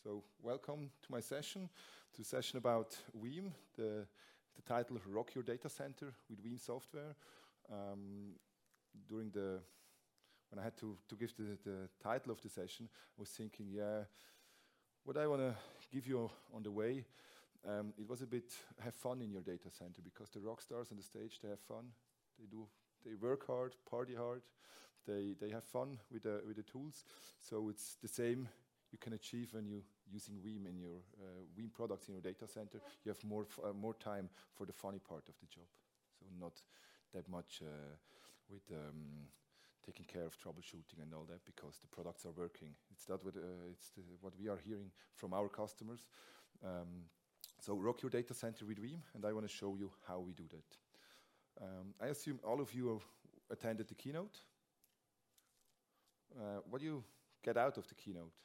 So welcome to my session, about Veeam. The title Rock Your Data Center with Veeam Software. When I had to give the title of the session, I was thinking, what I want to give you on the way, it was a bit have fun in your data center, because the rock stars on the stage, they have fun. They work hard, party hard. They have fun with the tools. So it's the same you can achieve when you using Veeam in your Veeam products in your data center. You have more time for the funny part of the job. So not that much with taking care of troubleshooting and all that, because the products are working. It's that what we are hearing from our customers. So rock your data center with Veeam, and I want to show you how we do that. I assume all of you have attended the keynote. What do you get out of the keynote?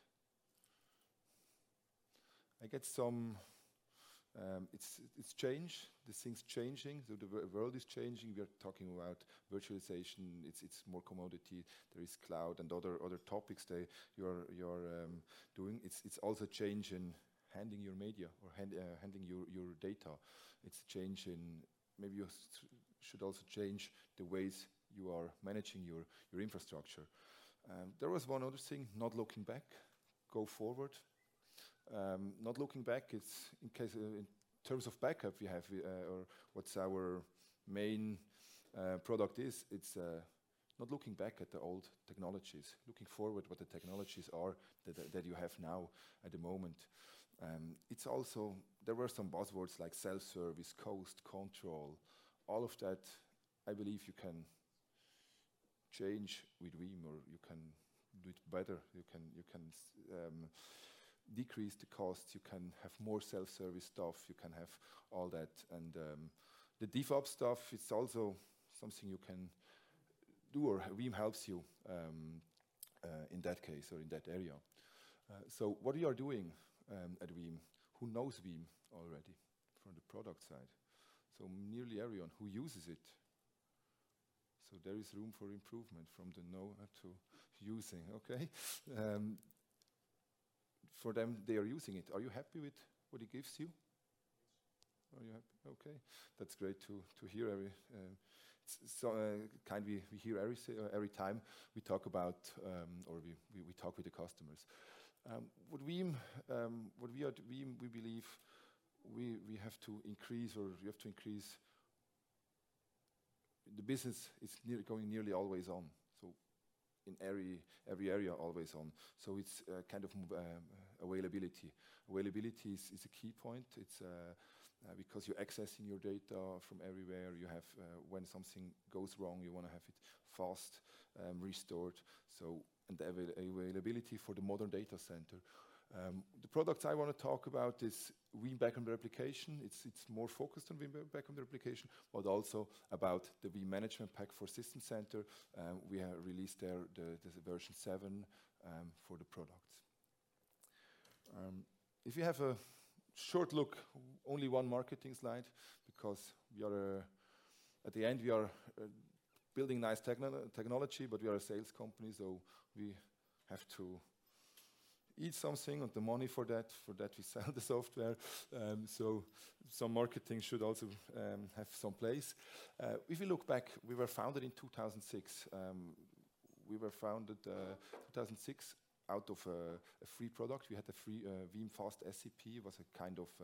I get some. It's change. The thing's changing. So the world is changing. We are talking about virtualization. It's more commodity. There is cloud and other topics that you're doing. It's also change in handling your media or handling your data. It's a change in. Maybe you should also change the ways you are managing your infrastructure. There was one other thing, not looking back, go forward. Not looking back, it's in terms of backup we have, or what's our main product is, it's not looking back at the old technologies, looking forward what the technologies are that you have now at the moment. It's also, there were some buzzwords like self-service, coast, control, all of that. I believe you can change with Veeam, or you can do it better. You can decrease the costs. You can have more self-service stuff. You can have all that, and the DevOps stuff. It's also something you can do, or Veeam helps you in that case or in that area. So what we are doing at Veeam? Who knows Veeam already from the product side? So nearly everyone who uses it. So there is room for improvement from the know to using, okay? For them, they are using it. Are you happy with what it gives you? Are you happy? Okay, that's great to hear. We hear every time we talk about, or we talk with the customers. What we are at Veeam, we believe we have to increase, or you have to increase. The business is going nearly always on. So in every area, always on. So it's kind of availability. Availability is a key point. It's because you're accessing your data from everywhere. You have when something goes wrong, you want to have it fast restored. So, and the availability for the modern data center. The products I want to talk about is Veeam Backend Replication. It's more focused on Veeam Backend Replication, but also about the Veeam Management Pack for System Center. We have released there the version 7 for the products. If you have a short look, only one marketing slide, because we are at the end we are building nice technology, but we are a sales company, so we have to eat something, and the money for that we sell the software. So some marketing should also have some place. If you look back, we were founded in 2006. We were founded 2006 out of a free product. We had a free Veeam Fast SAP. It was a kind of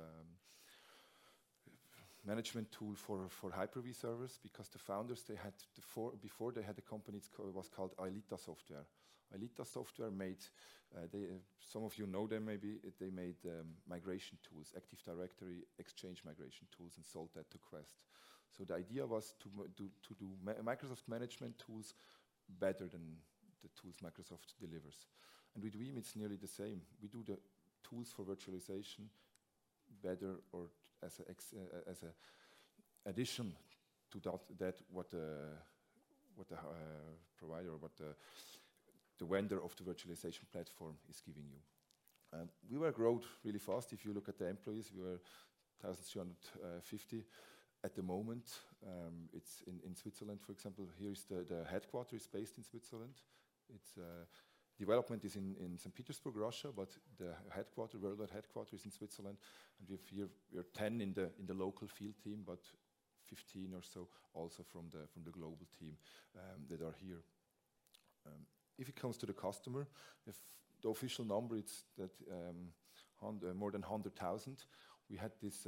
management tool for Hyper-V servers, because the founders, they had before they had a company, it was called Aelita Software. Aelita Software made, some of you know them maybe, they made migration tools, Active Directory, Exchange migration tools, and sold that to Quest. So the idea was to do Microsoft management tools better than the tools Microsoft delivers. And with Veeam, it's nearly the same. We do the tools for virtualization better, or as a addition to that what the provider, or what the vendor of the virtualization platform is giving you. We were growing really fast. If you look at the employees, we were 1,350 at the moment. It's in Switzerland, for example. Here is the headquarters is based in Switzerland. It's Development is in St. Petersburg, Russia, but the worldwide headquarters is in Switzerland, and we're 10 in the local field team, but 15 or so also from the global team that are here. If it comes to the customer, if the official number is that more than 100,000. We had this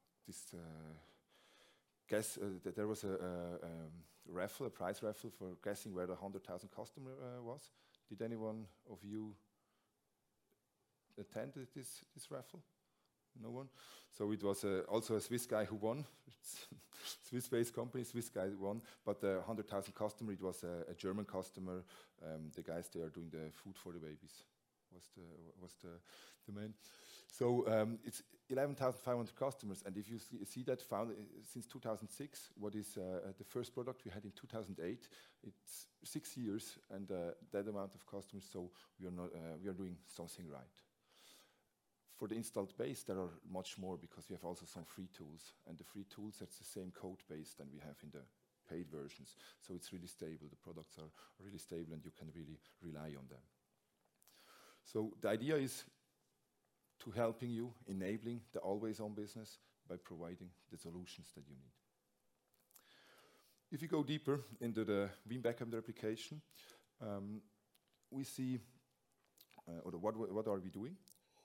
guess that there was a prize raffle for guessing where the 100,000 customer was. Did anyone of you attend this raffle? No one? So it was also a Swiss guy who won. It's Swiss-based company, Swiss guy won, but the 100,000 customer, it was a German customer. The guys there are doing the food for the babies. Was the main. So it's 11,500 customers, and if you see that found since 2006, what is the first product we had in 2008? It's 6 years, and that amount of customers. So we are doing something right. For the installed base, there are much more because we have also some free tools, and the free tools, that's the same code base than we have in the paid versions. So it's really stable. The products are really stable, and you can really rely on them. So the idea is to helping you, enabling the always-on business by providing the solutions that you need. If you go deeper into the Veeam Backup replication, we see, what are we doing?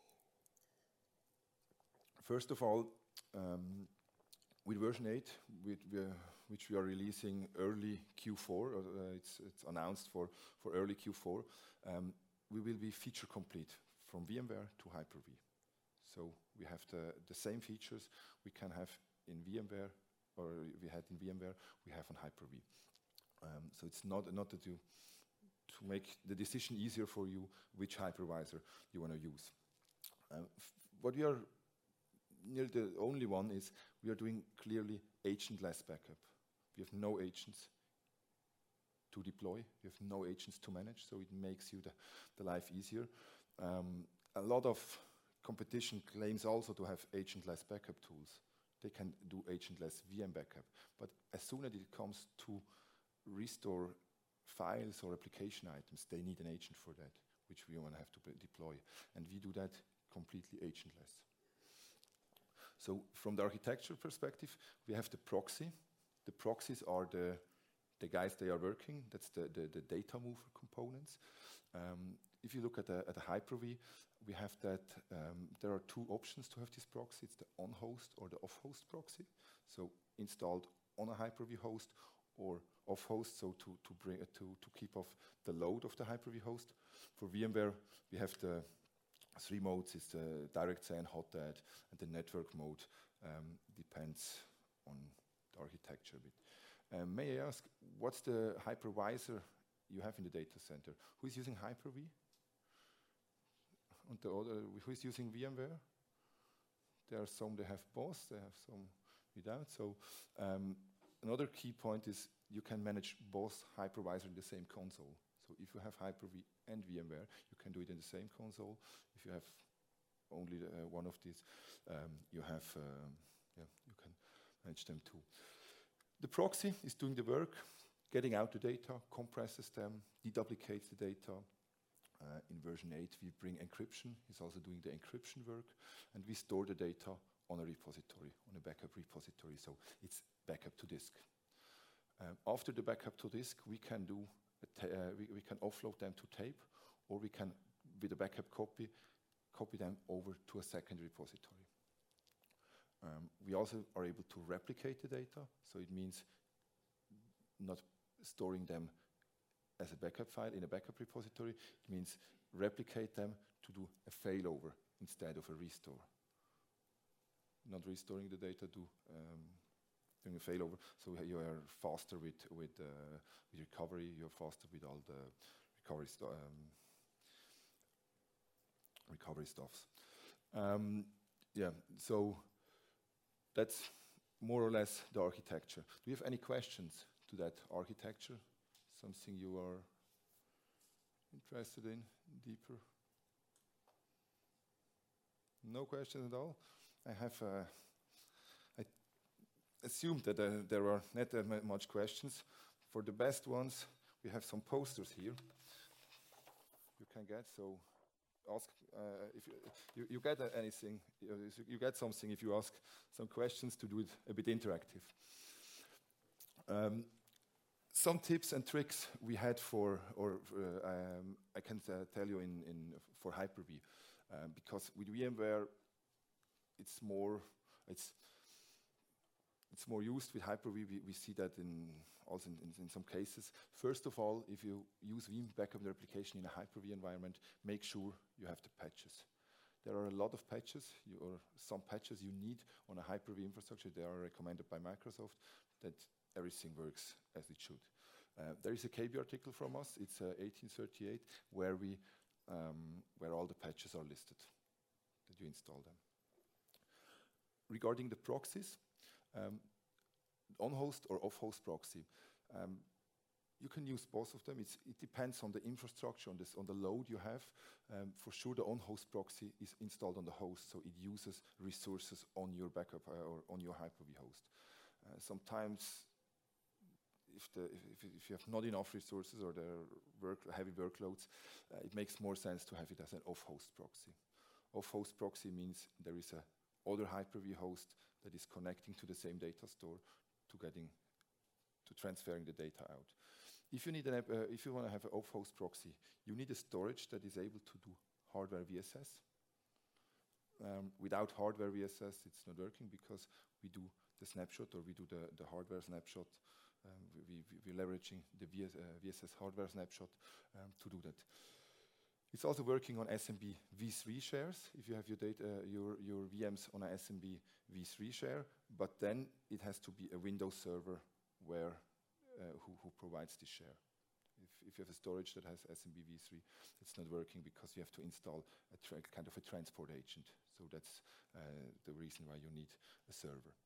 First of all, with version 8, which we are releasing early Q4, it's announced for early Q4, we will be feature complete from VMware to Hyper-V. So we have the same features we can have in VMware, or we had in VMware, we have on Hyper-V. So it's not to make the decision easier for you which hypervisor you want to use. What we are nearly the only one is we are doing clearly agentless backup. We have no agents to deploy. We have no agents to manage, so it makes you the life easier. A lot of competition claims also to have agentless backup tools. They can do agentless VM backup, but as soon as it comes to restore files or application items, they need an agent for that, which we want to have to deploy, and we do that completely agentless. So from the architecture perspective, we have the proxy. The proxies are the guys they are working. That's the data mover components. If you look at the Hyper-V, we have that. There are two options to have this proxy. It's the on-host or the off-host proxy. So installed on a Hyper-V host or off-host, so to keep off the load of the Hyper-V host. For VMware, we have the 3 modes. It's the direct SAN, hot add, and the network mode depends on the architecture a bit. May I ask, what's the hypervisor you have in the data center? Who is using Hyper-V? And who is using VMware? There are some that have both, they have some without. So another key point is you can manage both hypervisor in the same console. So if you have Hyper-V and VMware, you can do it in the same console. If you have only one of these, you can manage them too. The proxy is doing the work, getting out the data, compresses them, deduplicates the data. In version 8, we bring encryption. It's also doing the encryption work, and we store the data on a repository, on a backup repository. So it's backup to disk. After the backup to disk, we can do we can offload them to tape, or we can, with a backup copy them over to a second repository. We also are able to replicate the data, so it means not storing them as a backup file in a backup repository. It means replicate them to do a failover instead of a restore. Not restoring the data, doing a failover, so you are faster with recovery. You're faster with all the recovery stuffs. So that's more or less the architecture. Do you have any questions to that architecture? Something you are interested in deeper? No questions at all? I assumed that there are not that much questions. For the best ones, we have some posters here. You can get. So ask if you get anything, you get something if you ask some questions to do it a bit interactive. Some tips and tricks we had for, I can tell you for Hyper-V, because with VMware it's more used with Hyper-V. We see that also in some cases. First of all, if you use Veeam backup replication in a Hyper-V environment, make sure you have the patches. There are a lot of patches, or some patches you need on a Hyper-V infrastructure. They are recommended by Microsoft that everything works as it should. There is a KB article from us. It's 1838, where all the patches are listed that you install them. Regarding the proxies, on-host or off-host proxy, you can use both of them. It depends on the infrastructure, on the load you have. For sure, the on-host proxy is installed on the host, so it uses resources on your backup or on your Hyper-V host. Sometimes, if you have not enough resources or there are heavy workloads, it makes more sense to have it as an off-host proxy. Off-host proxy means there is a other Hyper-V host that is connecting to the same data store to transferring the data out. If you want to have an off-host proxy, you need a storage that is able to do hardware VSS. Without hardware VSS, it's not working because we do the snapshot, or we do the hardware snapshot. We're leveraging the VSS hardware snapshot to do that. It's also working on SMB v3 shares. If you have your VMs on a SMB v3 share, but then it has to be a Windows server who provides this share. If you have a storage that has SMB v3, it's not working because you have to install kind of a transport agent. So that's the reason why you need a server.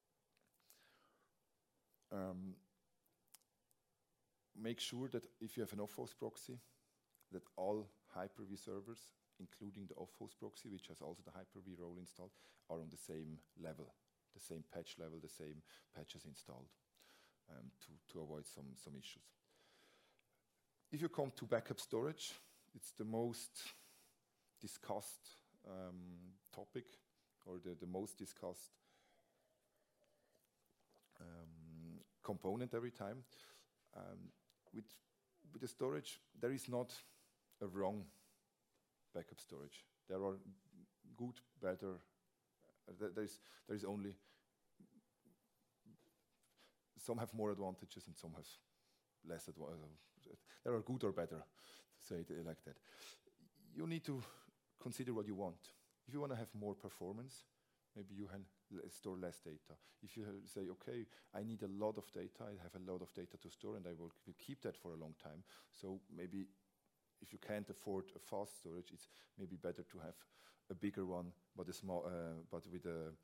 Make sure that if you have an off-host proxy, that all Hyper-V servers, including the off-host proxy, which has also the Hyper-V role installed, are on the same level, the same patch level, the same patches installed, to avoid some issues. If you come to backup storage, it's the most discussed topic, or the most discussed component every time. With the storage, there is not a wrong backup storage. There are good, better. There is only some have more advantages and some have less advantages. There are good or better, to say it like that. You need to consider what you want. If you want to have more performance, maybe you can store less data. If you say, okay, I need a lot of data, I have a lot of data to store, and I will keep that for a long time. So maybe if you can't afford a fast storage, it's maybe better to have a bigger one, but a small, but with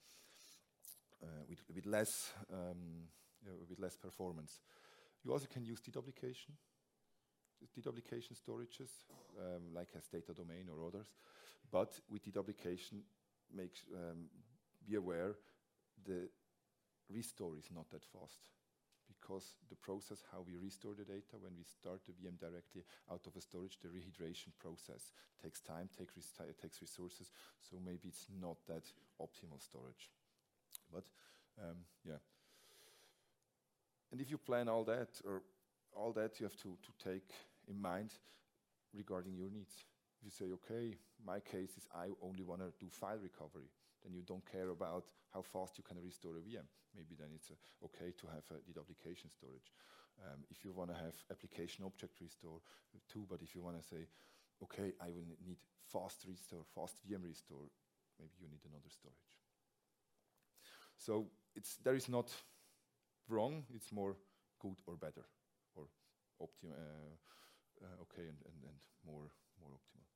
less performance. You also can use deduplication storages, like as Data Domain or others. But with deduplication, be aware the restore is not that fast, because the process how we restore the data when we start the VM directly out of a storage, the rehydration process takes time, takes resources, so maybe it's not that optimal storage. But yeah. And if you plan all that, you have to take in mind regarding your needs. If you say, okay, my case is I only want to do file recovery, then you don't care about how fast you can restore a VM. Maybe then it's okay to have a deduplication storage. If you want to have application object restore too, but if you want to say, okay, I will need fast restore, fast VM restore, maybe you need another storage. So there is not wrong, it's more good or better, or okay and more optimal.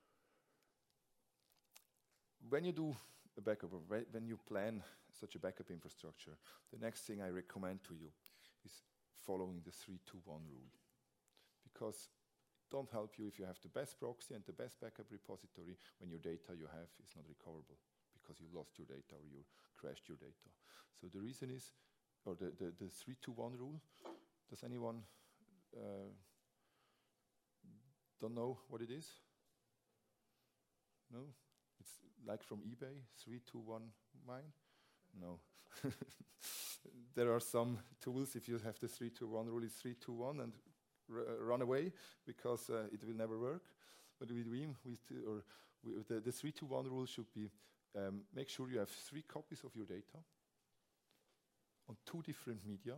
When you do a backup, or when you plan such a backup infrastructure, the next thing I recommend to you is following the 3-2-1 rule. Because it don't help you if you have the best proxy and the best backup repository when your data you have is not recoverable because you lost your data or you crashed your data. So the reason is, or the 3-2-1 rule, does anyone Don't know what it is? No? It's like from eBay, 3-2-1 mine? No. There are some tools, if you have the 3-2-1 rule, it's 3-2-1 and run away, because it will never work. But with Veeam, the 3-2-1 rule should be, make sure you have 3 copies of your data on 2 different media.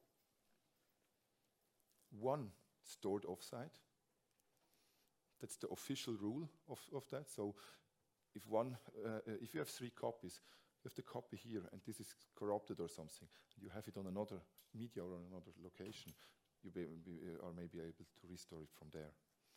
1 stored offsite. That's the official rule of that. So if you have 3 copies, you have the copy here, and this is corrupted or something, you have it on another media or on another location, you are maybe able to restore it from there.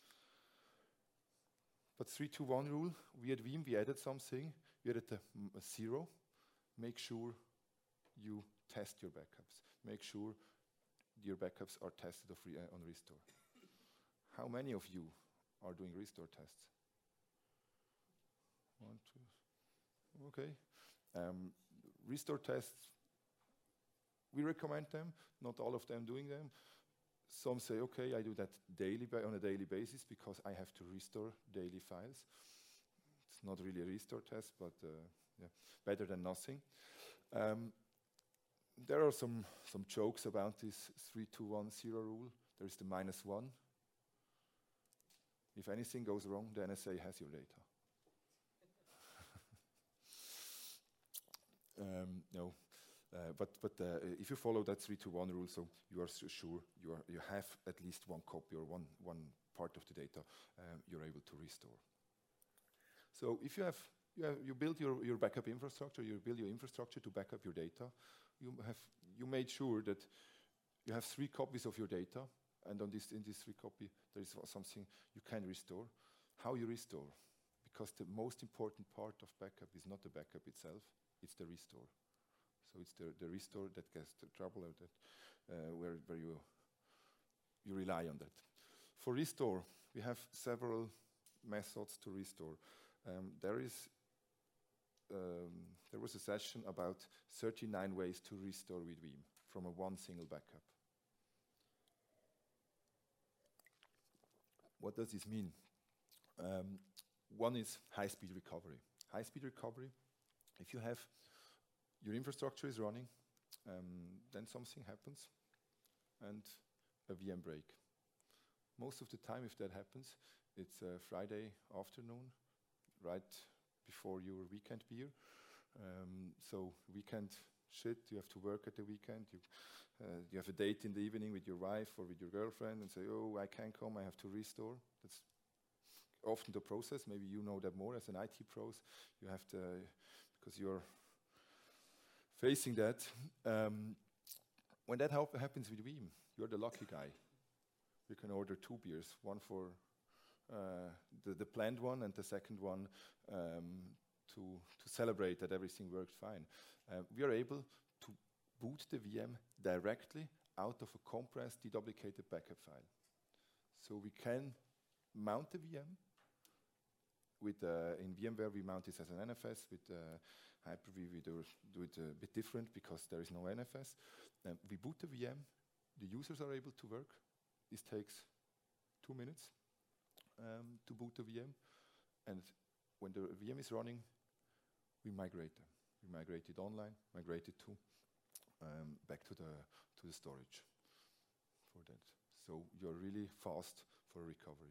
But 3-2-1 rule, we at Veeam, we added something. We added a 0. Make sure you test your backups. Make sure your backups are tested on restore. How many of you are doing restore tests? 1, 2. Okay. Restore tests, we recommend them. Not all of them doing them. Some say, okay, I do that on a daily basis because I have to restore daily files. It's not really a restore test, but yeah, better than nothing. There are some jokes about this 3-2-1-0 rule. There is the -1. If anything goes wrong, the NSA has your data. No. But if you follow that 3-2-1 rule, so you are sure you have at least 1 copy or one part of the data you're able to restore. So if you build your backup infrastructure, you build your infrastructure to back up your data, you made sure that you have 3 copies of your data, and in this 3 copy there is something you can restore. How you restore? Because the most important part of backup is not the backup itself, it's the restore. So it's the restore that gets the trouble out where you rely on that. For restore, we have several methods to restore. There was a session about 39 ways to restore with Veeam from one single backup. What does this mean? One is high-speed recovery. High-speed recovery, if you have your infrastructure is running, then something happens, and a VM break. Most of the time, if that happens, it's a Friday afternoon, right before your weekend beer. So weekend shit, you have to work at the weekend. You have a date in the evening with your wife or with your girlfriend and say, oh, I can't come, I have to restore. That's often the process. Maybe you know that more as an IT pros. You have to, because you're facing that. When that happens with Veeam, you're the lucky guy. You can order 2 beers, one for the planned one and the second one to celebrate that everything worked fine. We are able to boot the VM directly out of a compressed, deduplicated backup file. So we can mount the VM. In VMware, we mount this as an NFS. With Hyper-V, we do it a bit different because there is no NFS. We boot the VM. The users are able to work. This takes 2 minutes to boot the VM. And when the VM is running, we migrate them. We migrate it online, migrate it to back to the storage for that. So you're really fast for recovery.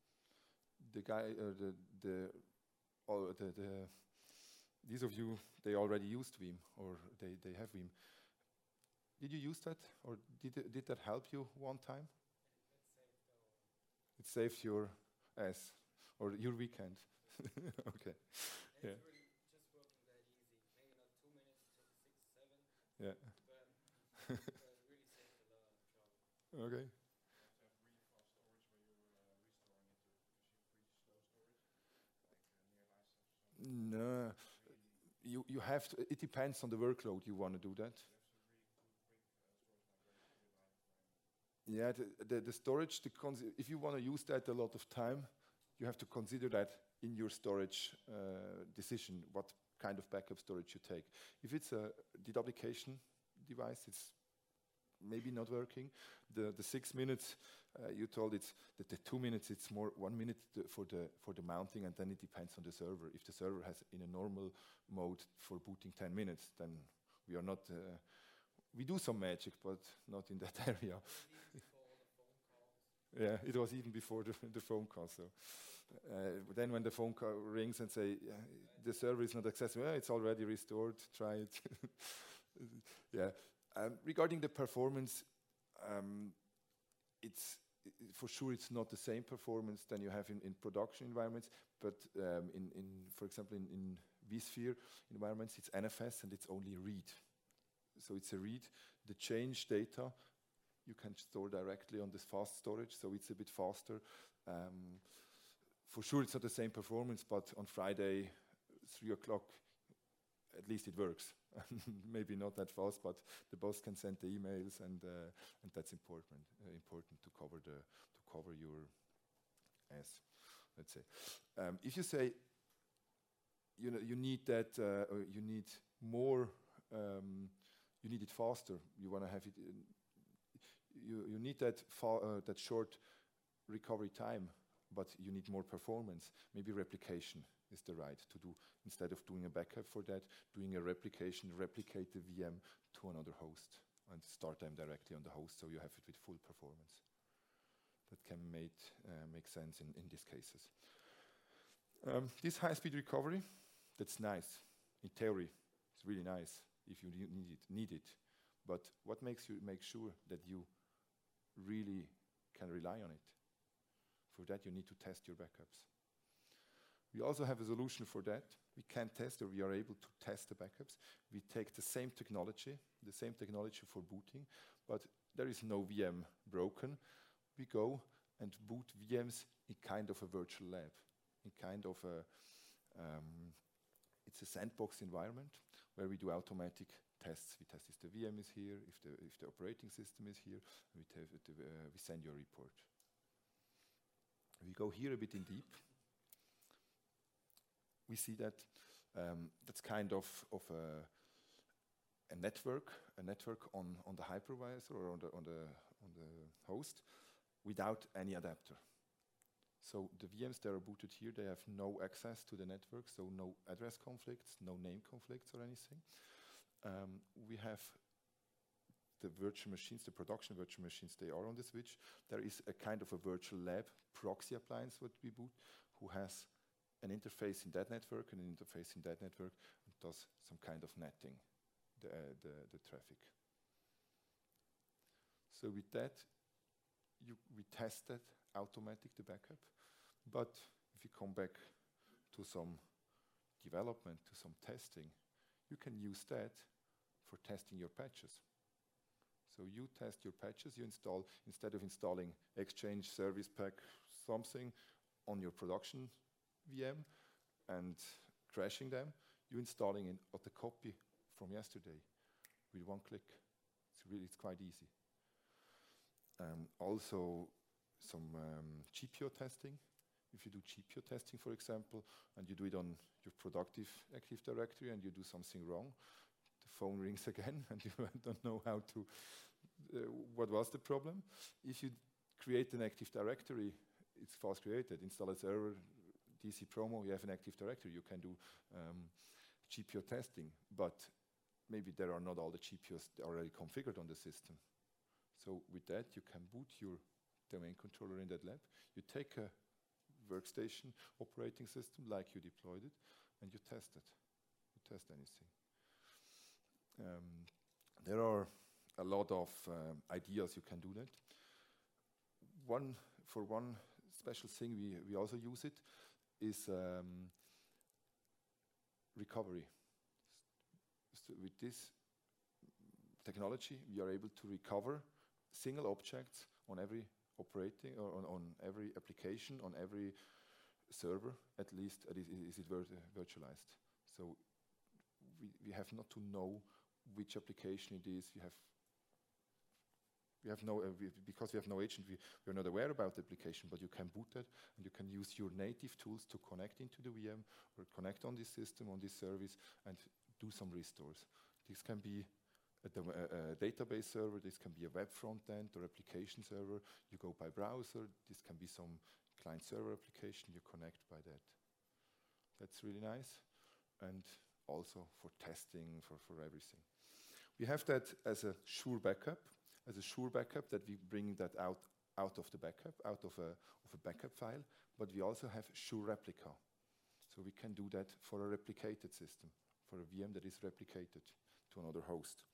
These of you, they already used Veeam, or they have Veeam. Did you use that, or did that help you one time? It saved your ass, or your weekend. Okay. Yeah. It's really just working that easy. Maybe not 2 minutes, it took 6, 7. Yeah. But it really saved a lot of trouble. Okay. No, you have to. It depends on the workload you want to do that. Yeah, the storage. If you want to use that a lot of time, you have to consider that in your storage decision. What kind of backup storage you take? If it's a deduplication device, it's maybe not working. The 6 minutes you told it's that the 2 minutes it's more 1 minute for the mounting, and then it depends on the server. If the server has in a normal mode for booting 10 minutes, then we are not. We do some magic, but not in that area. Yeah, it was even before the phone call. So then when the phone call rings and say the server is not accessible, it's already restored. Try it. Yeah. Regarding the performance, it's for sure it's not the same performance than you have in production environments. But for example in vSphere environments, it's NFS and it's only read. So it's a read. The change data you can store directly on this fast storage, so it's a bit faster. For sure, it's not the same performance, but on Friday, 3 o'clock, at least it works. Maybe not that fast, but the boss can send the emails, and that's important. Important to cover your S. Let's say, if you say, you need that, or you need more, you need it faster. You want to have it. You need that short recovery time, but you need more performance. Maybe replication is the right to do. Instead of doing a backup for that, doing a replication, replicate the VM to another host and start them directly on the host, so you have it with full performance. That can make sense in these cases. This high-speed recovery, that's nice. In theory, it's really nice if you need it. But what makes you make sure that you really can rely on it? For that, you need to test your backups. We also have a solution for that. We can test, or we are able to test the backups. We take the same technology for booting, but there is no VM broken. We go and boot VMs in kind of a virtual lab, in kind of a, it's a sandbox environment where we do automatic tests. We test if the VM is here, if the operating system is here, we send you a report. We go here a bit in deep. We see that that's kind of a network on the hypervisor or on the host without any adapter. So the VMs that are booted here, they have no access to the network, so no address conflicts, no name conflicts or anything. We have the virtual machines, the production virtual machines, they are on the switch. There is a kind of a virtual lab proxy appliance what we boot, who has an interface in that network and an interface in that network, and does some kind of netting, the traffic. So with that, we tested automatic the backup, but if you come back to some development, to some testing, you can use that for testing your patches. So you test your patches, you install, instead of installing Exchange Service Pack something on your production VM and crashing them, you're installing the copy from yesterday with one click. It's quite easy. Also some GPO testing. If you do GPO testing, for example, and you do it on your productive Active Directory and you do something wrong, the phone rings again and you don't know how to, what was the problem. If you create an Active Directory, it's fast created. Install a server, DC Promo, you have an Active Directory. You can do GPO testing, but maybe there are not all the GPOs already configured on the system. So with that, you can boot your domain controller in that lab. You take a workstation operating system like you deployed it, and you test it. You test anything. There are a lot of ideas you can do that. One special thing we also use it is recovery. So with this technology, we are able to recover single objects on every operating or on every application, on every server, at least is it virtualized. So we have not to know which application it is. Because we have no agent, we're not aware about the application, but you can boot it and you can use your native tools to connect into the VM or connect on this system, on this service, and do some restores. This can be a database server. This can be a web front end or application server. You go by browser. This can be some client server application. You connect by that. That's really nice. And also for testing, for everything. We have that as a sure backup, that we bring that out of the backup, out of a backup file, but we also have sure replica. So we can do that for a replicated system, for a VM that is replicated to another host.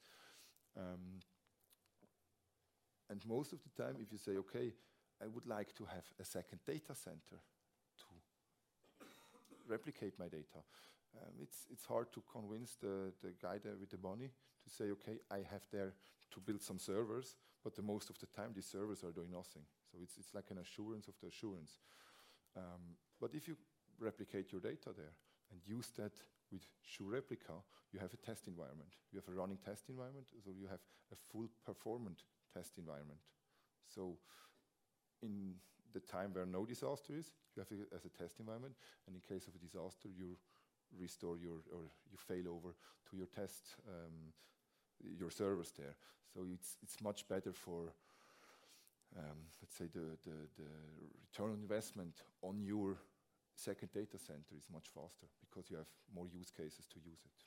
And most of the time, if you say, okay, I would like to have a second data center to replicate my data, it's hard to convince the guy there with the money to say, okay, I have there to build some servers, but the most of the time these servers are doing nothing. So it's like an assurance of the assurance. But if you replicate your data there and use that with Sure Replica, you have a test environment. You have a running test environment, so you have a full performant test environment. So in the time where no disaster is, you have it as a test environment, and in case of a disaster, you restore or you fail over to your test, your servers there. So it's much better for, let's say, the return on investment on your second data center is much faster because you have more use cases to use it.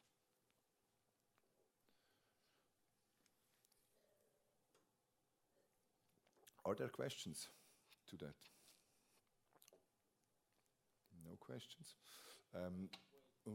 Are there questions to that? No questions. Because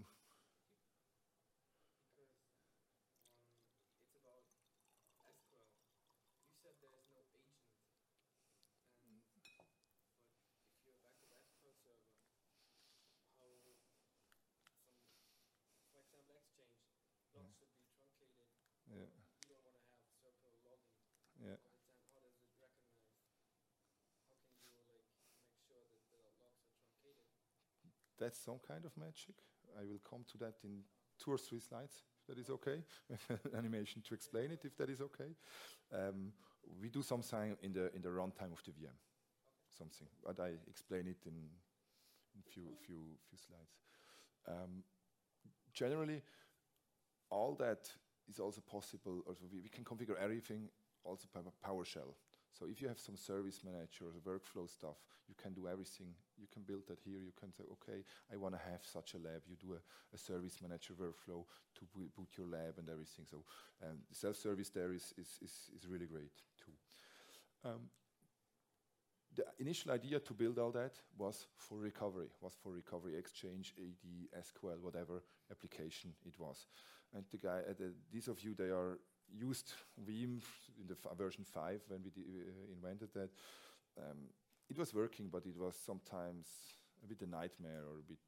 it's about SQL. You said there is no agent, but if you're a backup SQL server, how some, for example, Exchange logs should be truncated. Yeah. You don't want to have circle logging Yeah. all the time. How does it recognize? How can you like make sure that the logs are truncated? That's some kind of magic. I will come to that in 2 or 3 slides, if that is okay. Animation to explain it, if that is okay. We do something in the runtime of the VM, something, but I explain it in few slides. Generally, all that is also possible. Also, we can configure everything also by PowerShell. So if you have some service manager or workflow stuff, you can do everything. You can build that here. You can say, okay, I want to have such a lab. You do a service manager workflow to boot your lab and everything. So the self-service there is really great too. The initial idea to build all that was for recovery, Exchange, AD, SQL, whatever application it was. And the guy, these of you, they are used Veeam in the version 5 when we invented that. It was working, but it was sometimes a bit a nightmare or a bit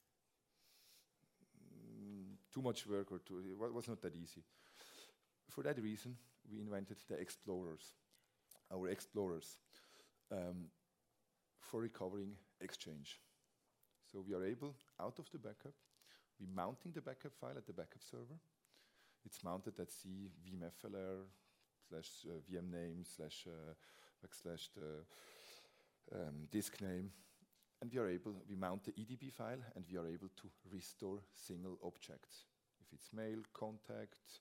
too much work, or it was not that easy. For that reason, we invented the Explorers, our Explorers, for recovering Exchange. So we are able, out of the backup, we're mounting the backup file at the backup server. It's mounted at C vmflr / VM name / disk name, and we mount the EDB file, and we are able to restore single objects. If it's mail, contact,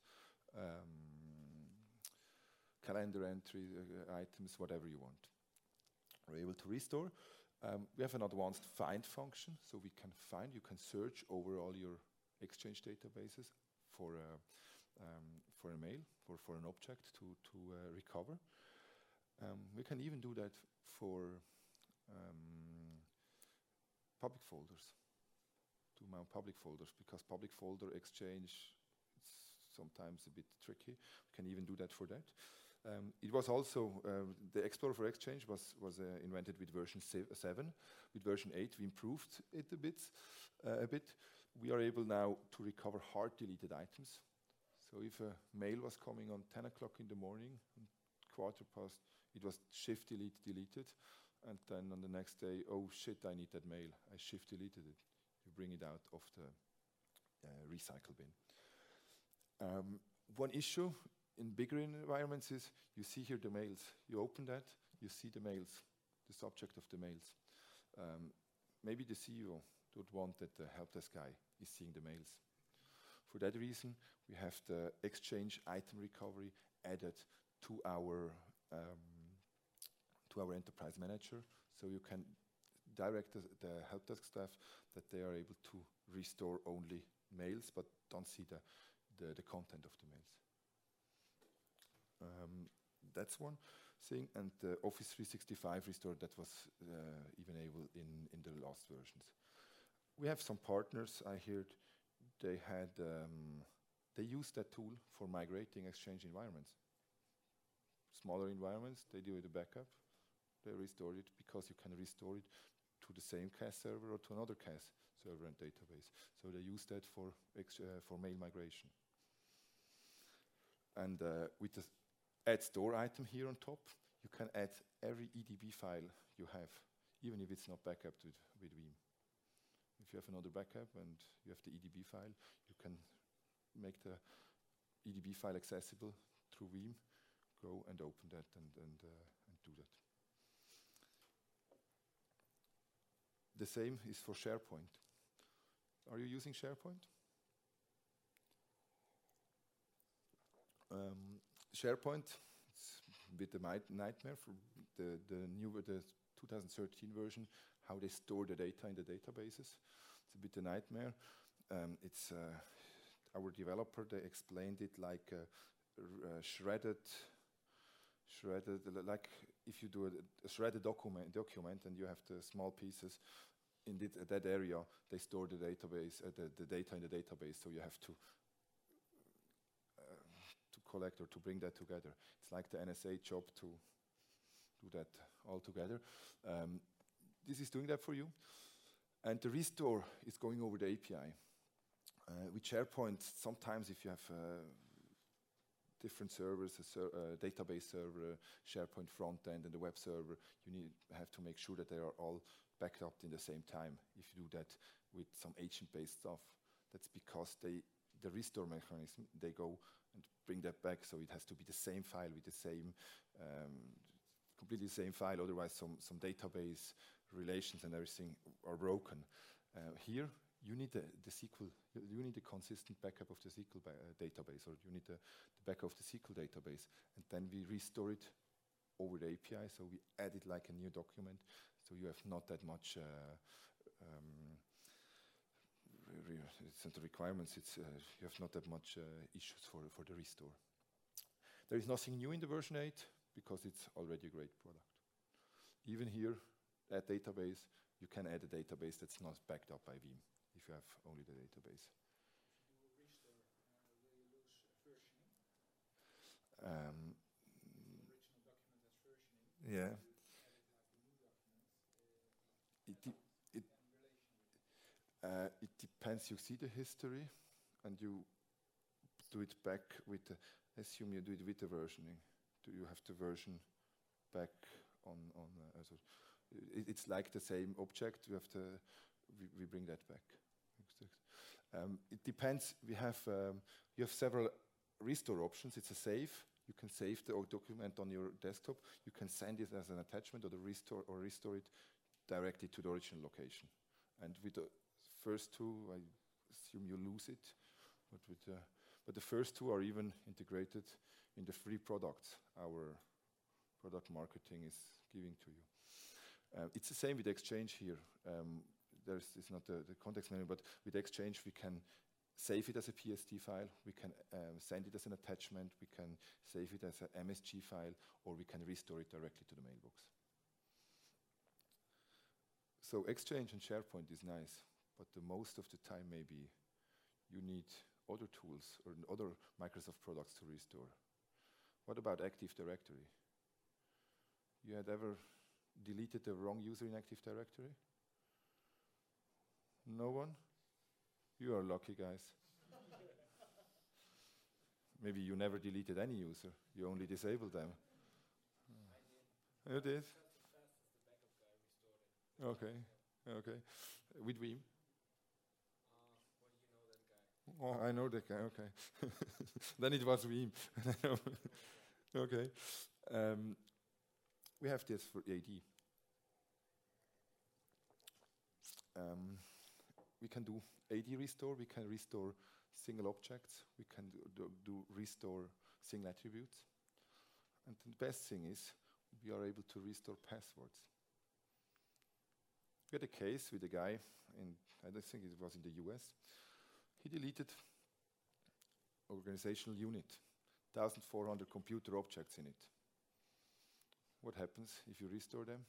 calendar entry, items, whatever you want. We're able to restore. We have an advanced find function, so you can search over all your Exchange databases for a mail, for an object to recover. We can even do that for public folders, to mount public folders, because public folder Exchange is sometimes a bit tricky. We can even do that for that. It was also, the Explorer for Exchange was invented with version 7. With version 8, we improved it a bit. We are able now to recover hard deleted items. So if a mail was coming on 10 o'clock in the morning, 1/4 it was shift deleted, and then on the next day, oh shit, I need that mail. I shift deleted it. You bring it out of the recycle bin. One issue in bigger environments is you see here the mails. You open that, you see the mails, the subject of the mails. Maybe the CEO would want that the help desk guy is seeing the mails. For that reason, we have the Exchange item recovery added to our enterprise manager, so you can direct the help desk staff that they are able to restore only mails, but don't see the content of the mails. That's one thing, and the Office 365 restore that was even able in the last versions. We have some partners. I heard they used that tool for migrating Exchange environments. Smaller environments, they do the backup, they restore it, because you can restore it to the same CAS server or to another CAS server and database. So they use that for mail migration. And with the add store item here on top, you can add every EDB file you have, even if it's not backupped with Veeam. If you have another backup and you have the EDB file, you can make the EDB file accessible through Veeam, go and open that and do that. The same is for SharePoint. Are you using SharePoint? SharePoint, it's a bit a nightmare for the 2013 version, how they store the data in the databases. It's a bit a nightmare. It's our developer, they explained it like shredded, like if you do a shredded document and you have the small pieces in that area, they store the database, the data in the database, so you have to collect or to bring that together. It's like the NSA job to do that all together. This is doing that for you. And the restore is going over the API. With SharePoint, sometimes if you have different servers, a database server, SharePoint front end, and the web server, you have to make sure that they are all backed up in the same time. If you do that with some agent-based stuff, that's because the restore mechanism, they go and bring that back, so it has to be the same file with the same, completely the same file, otherwise some database relations and everything are broken. Here, you need the SQL, you need a consistent backup of the SQL database, or you need the backup of the SQL database, and then we restore it over the API, so we add it like a new document, so you have not that much it's not the requirements, you have not that much issues for the restore. There is nothing new in the version 8 because it's already a great product. Even here, at database, you can add a database that's not backed up by Veeam if you have only the database. If you do a restore, will you lose versioning? The original document has versioning. Yeah. It depends. You see the history, and you do it back with the. Assume you do it with the versioning. Do you have the version back on? It's like the same object. You have to. We bring that back. It depends. You have several restore options. It's a save. You can save the document on your desktop. You can send it as an attachment, or restore it directly to the original location. And with the first two, I assume you lose it. But the first two are even integrated in the free products our product marketing is giving to you. It's the same with Exchange here. It's not the context menu, but with Exchange we can save it as a PSD file, we can send it as an attachment, we can save it as an MSG file, or we can restore it directly to the mailbox. So Exchange and SharePoint is nice, but the most of the time maybe you need other tools or other Microsoft products to restore. What about Active Directory? You had ever deleted the wrong user in Active Directory? No one? You are lucky, guys. Maybe you never deleted any user, you only disabled them. I did. You did? Okay, okay. With Veeam? Well, you know that guy. Oh, I know that guy, okay. Then it was Veeam. Okay. We have this for AD. We can do AD restore, we can restore single objects. We can do restore single attributes. And the best thing is we are able to restore passwords. We had a case with a guy I don't think it was in the US. He deleted organizational unit, 1,400 computer objects in it. What happens if you restore them?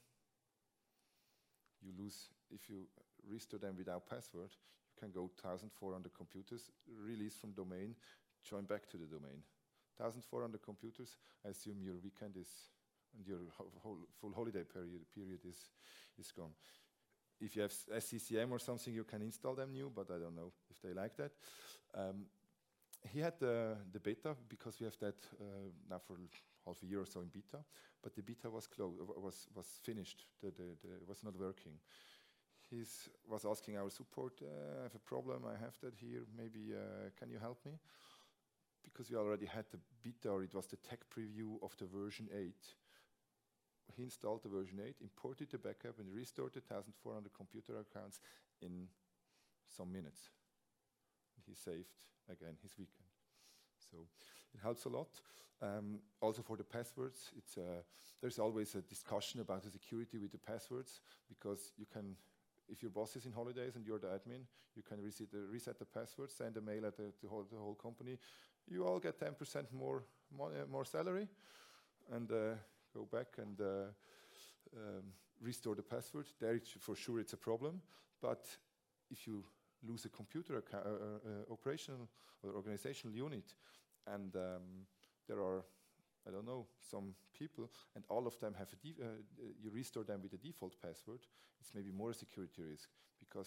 You lose, if you restore them without password, you can go 1,400 computers, release from domain, join back to the domain. 1,400 computers, I assume your weekend is, and your full holiday period is gone. If you have SCCM or something, you can install them new, but I don't know if they like that. He had the beta, because we have that now for half a year or so in beta, but the beta was closed, was finished. It was not working. He was asking our support, I have a problem, I have that here, maybe can you help me? Because we already had the beta, or it was the tech preview of the version 8. He installed the version 8, imported the backup, and restored the 1,400 computer accounts in some minutes. He saved, again, his weekend. So it helps a lot. Also for the passwords, there's always a discussion about the security with the passwords, because you can, if your boss is in holidays and you're the admin, you can reset the password, send a mail at the whole company. You all get 10% more salary, and go back and restore the password. There, for sure, it's a problem. But if you lose a computer operational or organizational unit, and there are, I don't know, some people, and all of them have you restore them with a default password, it's maybe more a security risk, because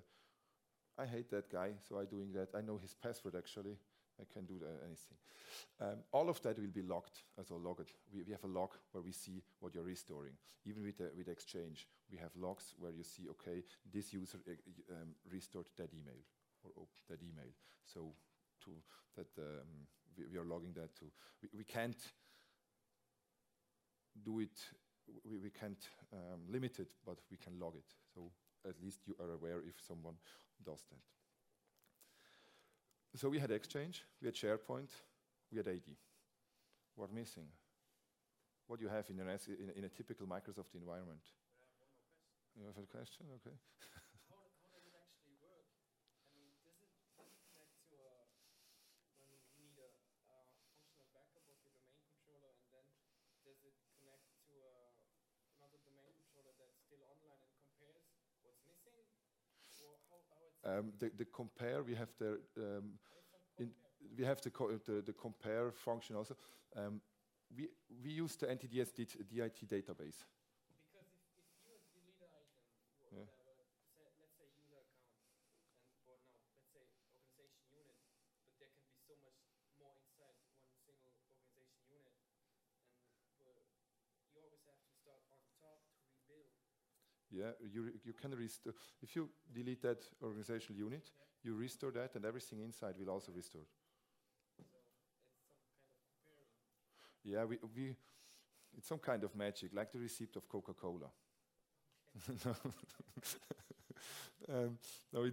I hate that guy, so I'm doing that. I know his password, actually. I can do anything. All of that will be logged, also logged. We have a log where we see what you're restoring. Even with Exchange, we have logs where you see, okay, this user restored that email, or that email. So we are logging that too. We can't do it, we can't limit it, but we can log it. So at least you are aware if someone does that. So we had Exchange, we had SharePoint, we had AD. What missing? What do you have in a typical Microsoft environment? I have one more question. You have a question? Okay. How does it actually work? I mean, does it connect to when you need a functional backup of your domain controller, and then does it connect to another domain controller that's still online and compares what's missing? Or how it's The compare, we have we have the compare function also. We use the NTDS DIT database. Because if you delete an item, Yeah. whatever, let's say user account, or no, let's say organization unit, but there can be so much more inside one single organization unit, and you always have to start on top to rebuild. Yeah, you can restore. If you delete that organizational unit, you restore that, and everything inside will also restore. So it's some kind of comparing. Yeah, it's some kind of magic, like the receipt of Coca-Cola. No,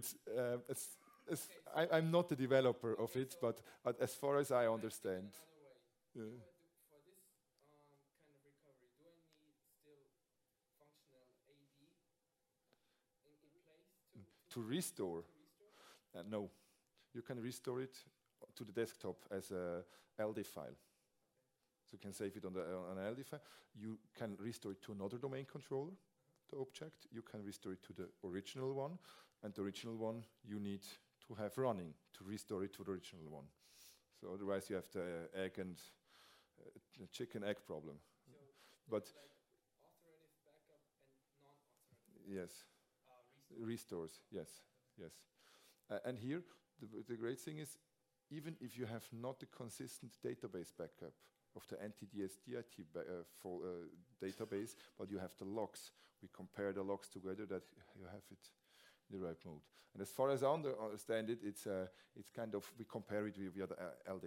I'm not the developer of it, but as far as I understand. Another way. Yeah. For this kind of recovery, do I need still functional AD in place To restore? to restore? No, you can restore it to the desktop as a LD file. So you can save it on an LD file. You can restore it to another domain controller, the object. You can restore it to the original one, and the original one you need to have running to restore it to the original one. So otherwise you have the egg and chicken egg problem. So But like authoritative backup and non-authoritative yes, restore. restores. Yes. And here the great thing is, even if you have not a consistent database backup of the NTDS DIT database, but you have the logs. We compare the logs together that you have it in the right mode. And as far as I understand it, it's kind of, we compare it with the LDIF.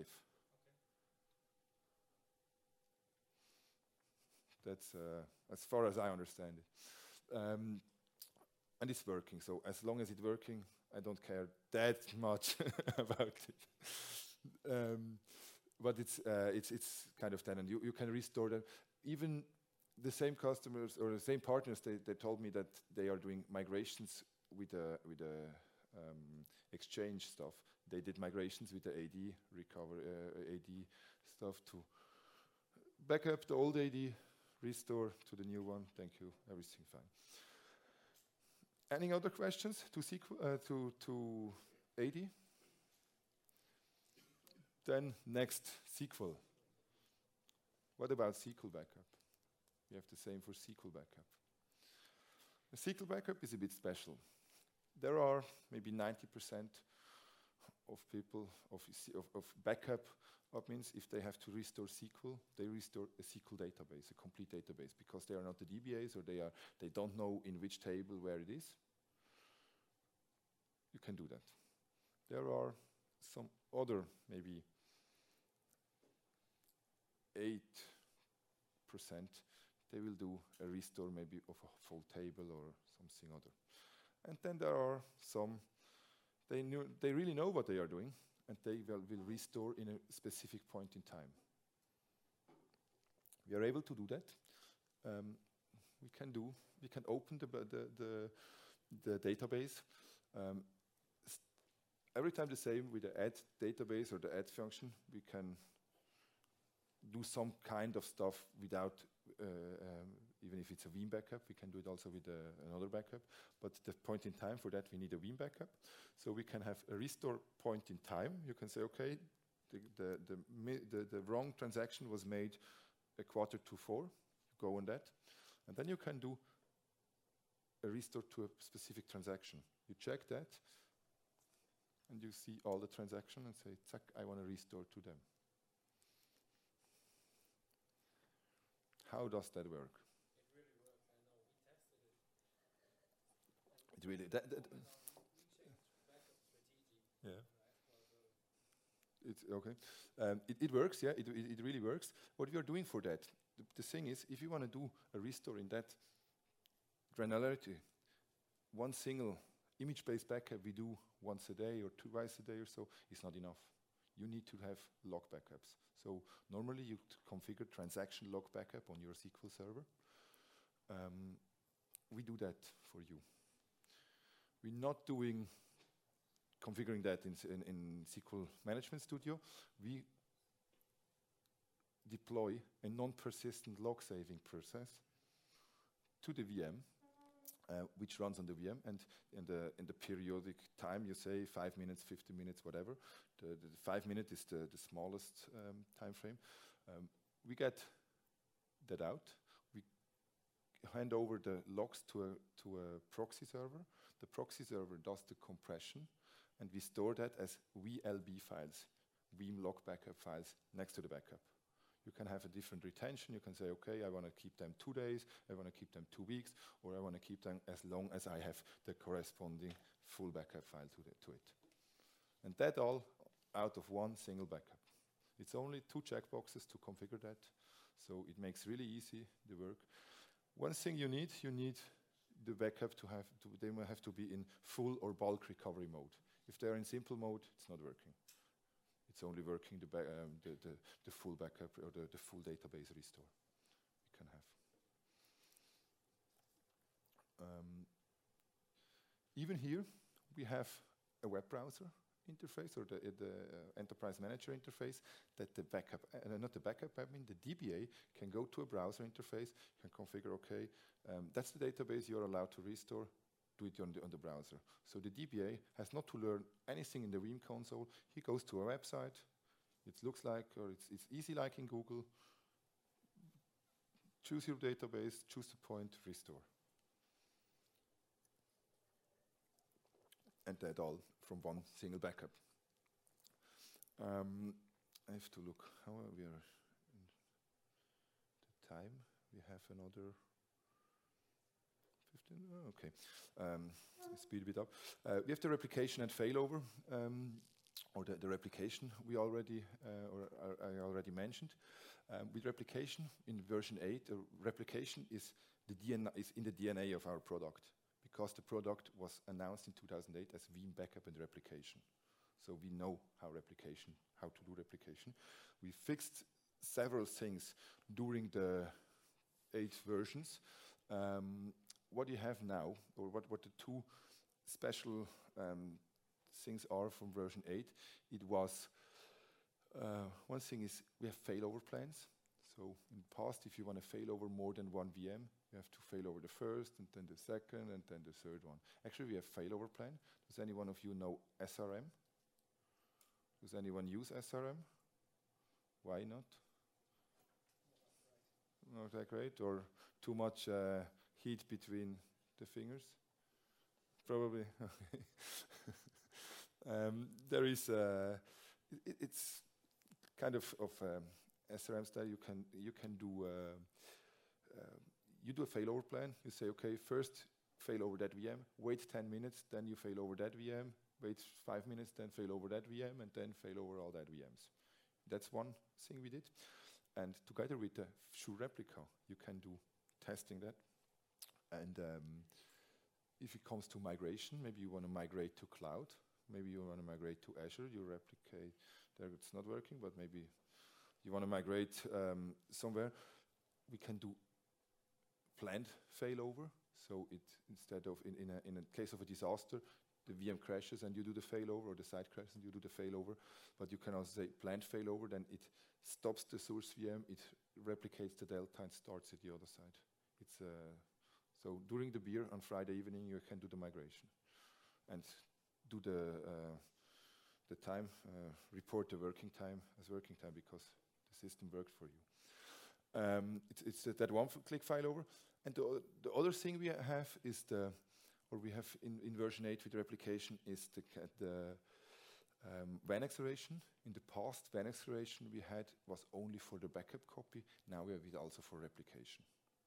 That's as far as I understand it. And it's working. So as long as it's working, I don't care that much about it. But it's kind of that, and you can restore them. Even the same customers or the same partners, they told me that they are doing migrations with the Exchange stuff. They did migrations with the AD recover AD stuff to back up the old AD, restore to the new one. Thank you, everything fine. Any other questions to SQL to AD? Then next, SQL. What about SQL backup? We have the same for SQL backup. The SQL backup is a bit special. There are maybe 90% of people of backup admins, if they have to restore SQL, they restore a SQL database, a complete database, because they are not the DBAs or they don't know in which table where it is. You can do that. There are some other maybe 8%, they will do a restore maybe of a full table or something other. And then there are some, they really know what they are doing, and they will restore in a specific point in time. We are able to do that. We can open the database. Every time the same with the add database or the add function, we can do some kind of stuff without, even if it's a Veeam backup, we can do it also with another backup. But the point in time for that, we need a Veeam backup. So we can have a restore point in time. You can say, okay, the wrong transaction was made 3:45. You go on that. And then you can do a restore to a specific transaction. You check that, and you see all the transactions and say, "Zack, I want to restore to them." How does that work? It really works. I know we tested it. It really We changed backup strategy. Yeah. It's okay. It works. Yeah, it really works. What we are doing for that, the thing is, if you want to do a restore in that granularity, one single image-based backup we do once a day or twice a day or so is not enough. You need to have log backups. So normally you configure transaction log backup on your SQL server. We do that for you. We're not doing configuring that in SQL Management Studio. We deploy a non-persistent log saving process to the VM, which runs on the VM, and in the periodic time, you say 5 minutes, 15 minutes, whatever. The 5 minutes is the smallest time frame. We get that out. We hand over the logs to a proxy server. The proxy server does the compression, and we store that as VLB files, Veeam log backup files, next to the backup. You can have a different retention. You can say, okay, I want to keep them 2 days, I want to keep them 2 weeks, or I want to keep them as long as I have the corresponding full backup file to it. And that all out of one single backup. It's only 2 checkboxes to configure that, so it makes really easy the work. One thing you need the backup they will have to be in full or bulk recovery mode. If they're in simple mode, it's not working. It's only working the full backup or the full database restore you can have. Even here, we have a web browser interface or the enterprise manager interface that the backup, not the backup admin, the DBA can go to a browser interface, can configure, okay, that's the database you're allowed to restore, do it on the browser. So the DBA has not to learn anything in the Veeam console. He goes to a website, it looks like, or it's easy like in Google, choose your database, choose the point, restore. And that all from one single backup. I have to look how we are in the time. We have another 15. Oh, okay. Speed a bit up. We have the replication and failover, or the replication we already I already mentioned. With replication in version 8, replication is in the DNA of our product, because the product was announced in 2008 as Veeam Backup and Replication. So we know how to do replication. We fixed several things during the 8 versions. What you have now, or what the 2 special things are from version 8, it was, one thing is we have failover plans. So in the past, if you want to fail over more than one VM, you have to fail over the first, and then the second, and then the third one. Actually, we have failover plan. Does any one of you know SRM? Does anyone use SRM? Why not? Not that great, or too much heat between the fingers? Probably. There is it's kind of SRM style. You can do you do a failover plan. You say, okay, first fail over that VM, wait 10 minutes, then you fail over that VM, wait 5 minutes, then fail over that VM, and then fail over all that VMs. That's one thing we did. And together with the Sure Replica, you can do testing that. And if it comes to migration, maybe you want to migrate to cloud, maybe you want to migrate to Azure, you replicate, there it's not working, but maybe you want to migrate somewhere, we can do planned failover. So it, instead of in a case of a disaster, the VM crashes and you do the failover, or the site crashes and you do the failover. But you can also say planned failover, then it stops the source VM, it replicates the delta and starts at the other side. It's so during the beer on Friday evening, you can do the migration and do the time, report the working time as working time because the system worked for you. It's that one-click failover. And the other thing we have is we have in version 8 with replication is the WAN acceleration. In the past, WAN acceleration we had was only for the backup copy. Now we have it also for replication.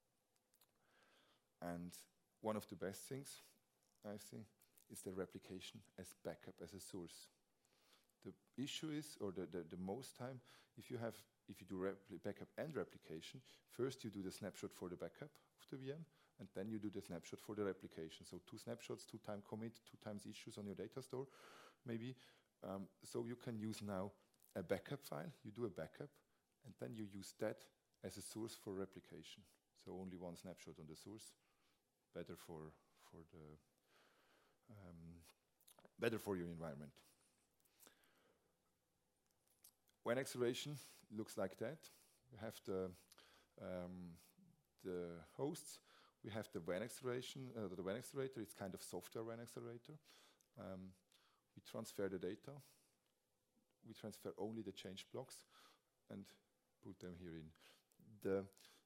And one of the best things, I think, is the replication as backup, as a source. The issue is, or the most time, if you do backup and replication, first you do the snapshot for the backup of the VM, and then you do the snapshot for the replication. So 2 snapshots, 2 time commit, 2 times issues on your data store, maybe. So you can use now a backup file, you do a backup, and then you use that as a source for replication. So only 1 snapshot on the source, better for your environment. WAN acceleration looks like that. We have the hosts. We have the WAN acceleration, the WAN accelerator. It's kind of software WAN accelerator. We transfer the data. We transfer only the change blocks and put them here in. The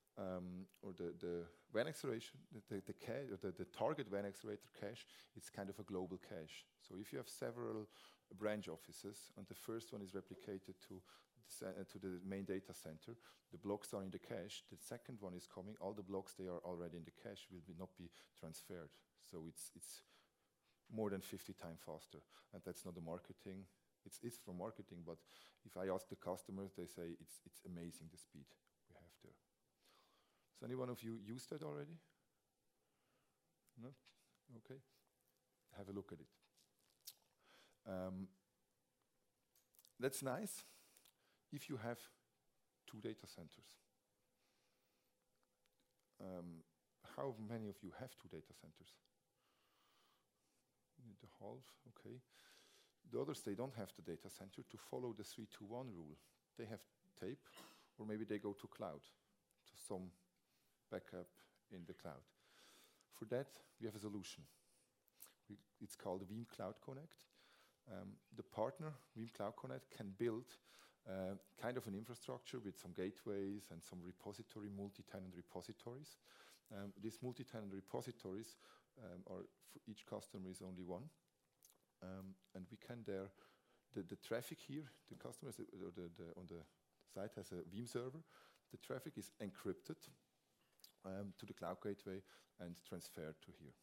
WAN acceleration, the target WAN accelerator cache, it's kind of a global cache. So if you have several branch offices, and the first one is replicated to the main data center, the blocks are in the cache, the second one is coming, all the blocks, they are already in the cache, will not be transferred. So it's more than 50 times faster. And that's not the marketing, it's for marketing, but if I ask the customers, they say it's amazing the speed we have there. So any one of you used that already? No? Okay. Have a look at it. That's nice if you have 2 data centers. How many of you have 2 data centers? The half, okay. The others, they don't have the data center to follow the 3-2-1 rule. They have tape, or maybe they go to cloud, to some backup in the cloud. For that, we have a solution. It's called Veeam Cloud Connect. The partner, Veeam Cloud Connect, can build kind of an infrastructure with some gateways and some repository, multi-tenant repositories. These multi-tenant repositories are, for each customer is only one. And we can there, the traffic here, the customers on the site has a Veeam server. The traffic is encrypted to the cloud gateway and transferred to here.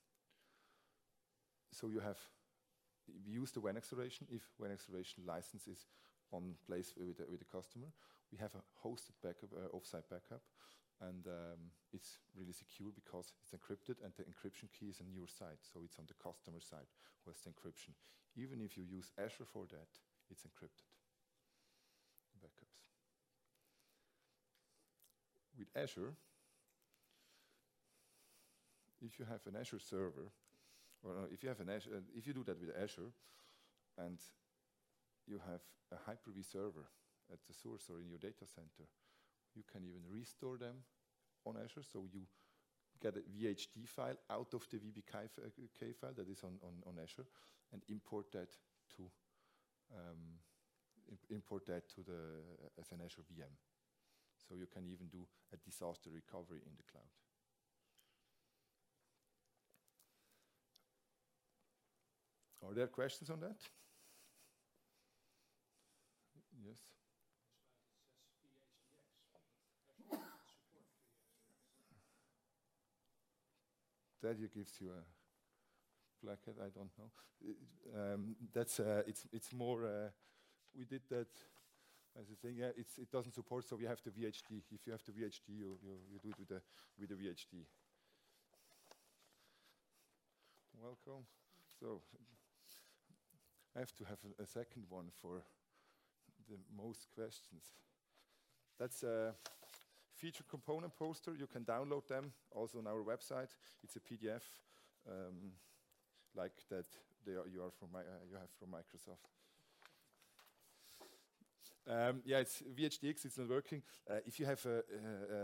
So we use the WAN acceleration if WAN acceleration license is on place with the customer. We have a hosted backup, offsite backup, and it's really secure because it's encrypted, and the encryption key is on your side, so it's on the customer side who has the encryption. Even if you use Azure for that, it's encrypted. Backups. With Azure, if you have an Azure server, or if you have an Azure, if you do that with Azure, and you have a Hyper-V server at the source or in your data center, you can even restore them on Azure. So you get a VHD file out of the VBK file that is on Azure, and import that to the as an Azure VM. So you can even do a disaster recovery in the cloud. Are there questions on that? Yes. That gives you a placket. I don't know. That's it's more. We did that as a thing. Yeah, it doesn't support, so we have the VHD. If you have the VHD, you do it with the VHD. Welcome. So I have to have a second one for the most questions. That's a feature component poster. You can download them also on our website. It's a PDF like that. You have from Microsoft. Yeah, it's VHDX. It's not working. If you have a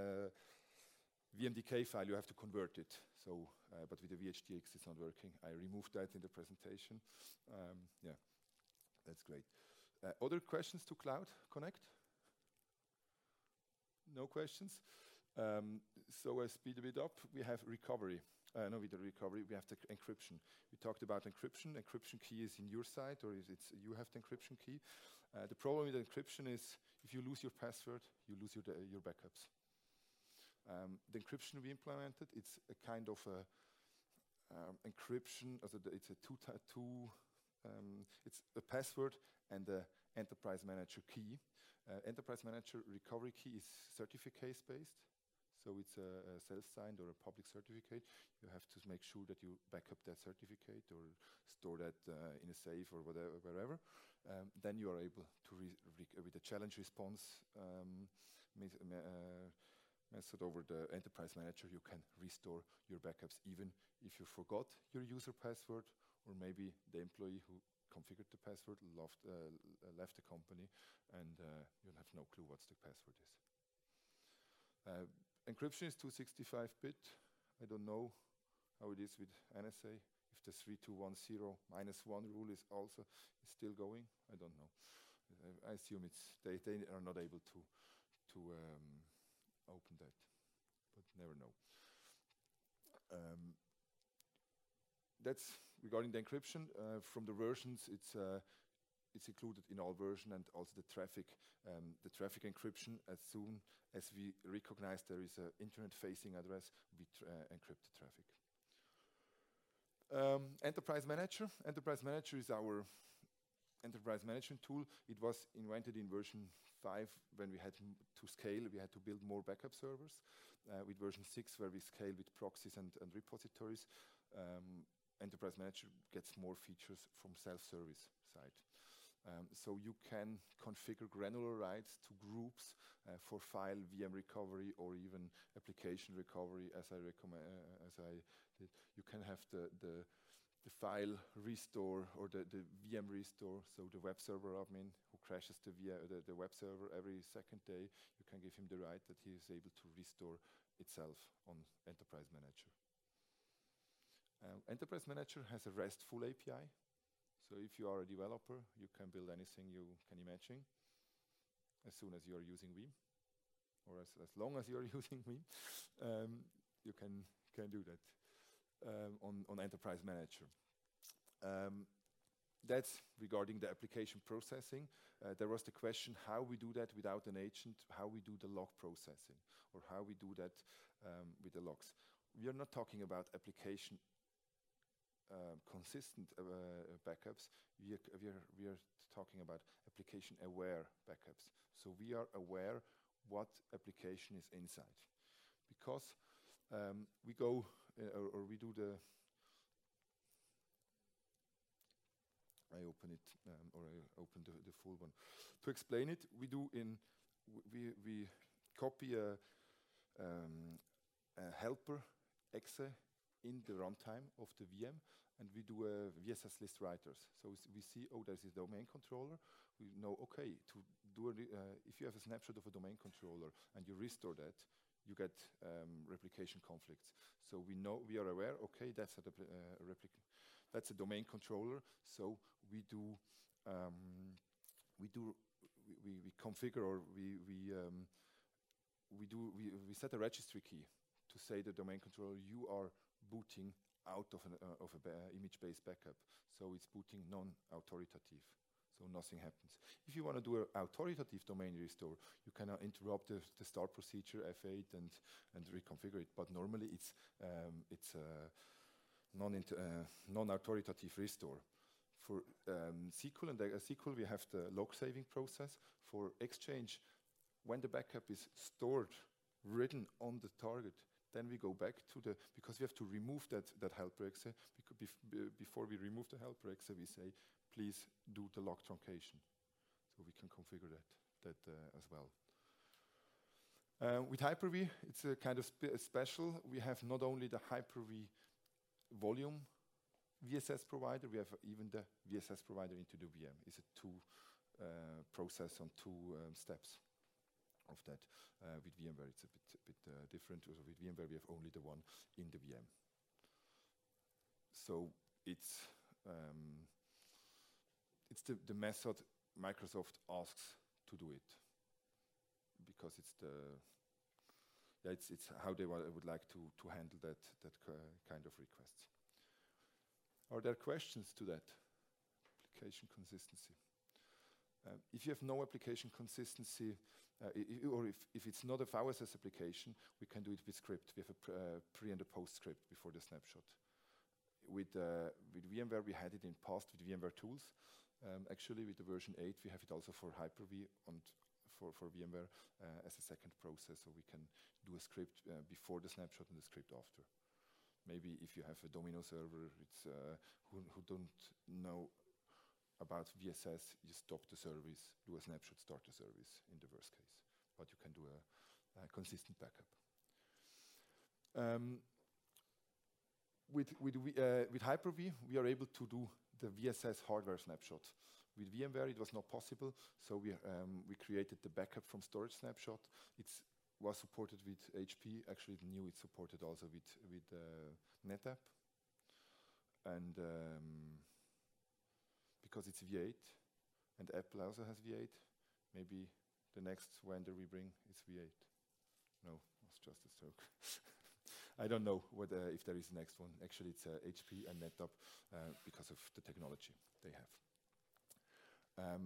VMDK file, you have to convert it. So, but with the VHDX, it's not working. I removed that in the presentation. Yeah, that's great. Other questions to Cloud Connect? No questions. So I speed a bit up. We have recovery. No, with the recovery, we have the encryption. We talked about encryption. Encryption key is in your side, or is it you have the encryption key? The problem with encryption is if you lose your password, you lose your backups. The encryption we implemented, it's a kind of encryption. It's it's a password and the Enterprise Manager key. Enterprise Manager recovery key is certificate based, so it's a self-signed or a public certificate. You have to make sure that you back up that certificate or store that in a safe or whatever, wherever. Then you are able to with the challenge response method over the Enterprise Manager, you can restore your backups even if you forgot your user password, or maybe the employee who configured the password left the company, and you'll have no clue what the password is. Encryption is 265-bit. I don't know how it is with NSA. If the 3210-1 rule is still going, I don't know. I assume they are not able to open that, but never know. That's regarding the encryption. From the versions, it's included in all versions, and also the traffic encryption. As soon as we recognize there is an internet-facing address, we encrypt the traffic. Enterprise Manager. Enterprise Manager is our enterprise management tool. It was invented in version 5 when we had to scale. We had to build more backup servers. With version 6, where we scale with proxies and repositories, Enterprise Manager gets more features from self-service side. So you can configure granular rights to groups for file VM recovery or even application recovery, as I recommend. You can have the file restore or the VM restore. So the web server admin who crashes the web server every second day, you can give him the right that he is able to restore itself on Enterprise Manager. Enterprise Manager has a RESTful API. So if you are a developer, you can build anything you can imagine as soon as you are using Veeam, or as long as you are using Veeam, you can do that on Enterprise Manager. That's regarding the application processing. There was the question how we do that without an agent, how we do the log processing, or how we do that with the logs. We are not talking about application consistent backups. We are talking about application-aware backups. So we are aware what application is inside. because we go or we do the. I open it or I open the full one. To explain it, we do in we copy a helper exe in the runtime of the VM, and we do a VSS list writers. So we see, oh, there's a domain controller. We know, okay, to do if you have a snapshot of a domain controller and you restore that, you get replication conflicts. So we know, we are aware, okay, that's that's a domain controller. So we configure or we set a registry key to say the domain controller, you are booting out of an image-based backup. So it's booting non-authoritative. So nothing happens. If you want to do an authoritative domain restore, you can interrupt the start procedure F8 and reconfigure it. But normally it's non-authoritative restore. For SQL and SQL, we have the log saving process. For Exchange, when the backup is stored, written on the target, then we go back to because we have to remove that helper exe. Before we remove the helper exe, we say, please do the log truncation. So we can configure that as well. With Hyper-V, it's a kind of special. We have not only the Hyper-V volume VSS provider, we have even the VSS provider into the VM. It's a two process on two steps of that. With VMware, it's a bit different. So with VMware, we have only the one in the VM. So it's the method Microsoft asks to do it, because it's it's how they would like to handle that kind of requests. Are there questions to that? Application consistency. If you have no application consistency, or if it's not a VSS application, we can do it with script. We have a pre and a post script before the snapshot. With VMware, we had it in past with VMware Tools. Actually, with the version 8, we have it also for Hyper-V and for VMware as a second process, so we can do a script before the snapshot and the script after. Maybe if you have a Domino server, it's who don't know about VSS, you stop the service, do a snapshot, start the service in the worst case. But you can do a consistent backup. With Hyper-V, we are able to do the VSS hardware snapshot. With VMware, it was not possible, so we created the backup from storage snapshot. It was supported with HP. Actually, it knew it's supported also with NetApp. And because it's V8, and Apple also has V8, maybe the next vendor we bring is V8. No, it's just a joke. I don't know if there is a next one. Actually, it's HP and NetApp because of the technology they have.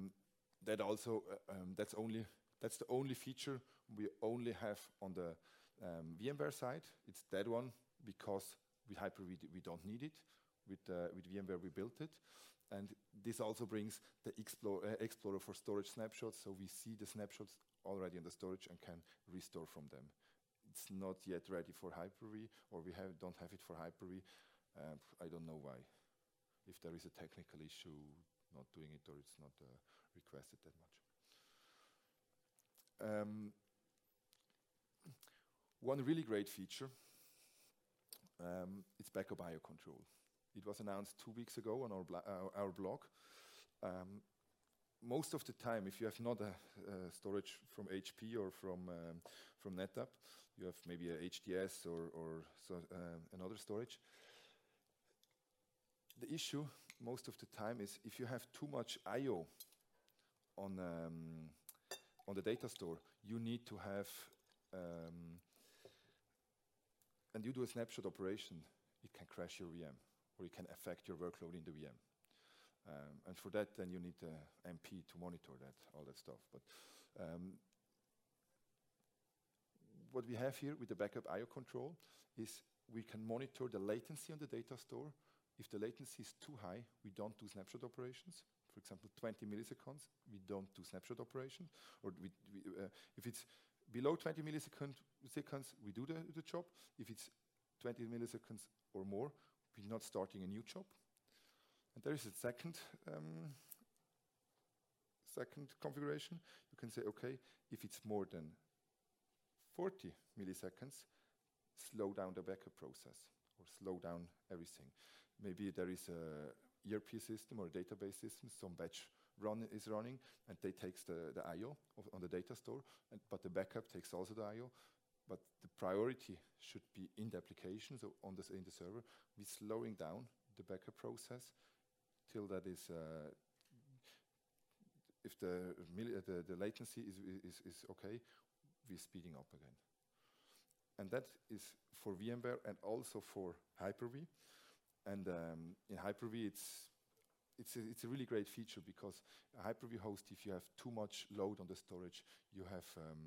That's the only feature we only have on the VMware side. It's that one because with Hyper-V we don't need it. With VMware we built it. And this also brings the Explorer for storage snapshots, so we see the snapshots already in the storage and can restore from them. It's not yet ready for Hyper-V, or we don't have it for Hyper-V. I don't know why. If there is a technical issue not doing it, or it's not requested that much. One really great feature, it's backup IO control. It was announced 2 weeks ago on our blog. Most of the time, if you have not a storage from HP or from NetApp, you have maybe a HDS or another storage. The issue most of the time is if you have too much I/O on the data store, you need to have and you do a snapshot operation, it can crash your VM, or it can affect your workload in the VM. And for that, then you need the MP to monitor that, all that stuff. But what we have here with the backup IO control is we can monitor the latency on the data store. If the latency is too high, we don't do snapshot operations. For example, 20 milliseconds, we don't do snapshot operations. Or if it's below 20 milliseconds, we do the job. If it's 20 milliseconds or more, we're not starting a new job. And there is a second configuration. You can say, okay, if it's more than 40 milliseconds, slow down the backup process or slow down everything. Maybe there is a ERP system or a database system, some batch is running, and they takes the I/O on the data store, but the backup takes also the I/O. But the priority should be in the application, so in the server. We're slowing down the backup process till that is, if the latency is okay, we're speeding up again. And that is for VMware and also for Hyper-V. And in Hyper-V, it's a really great feature, because a Hyper-V host, if you have too much load on the storage, you have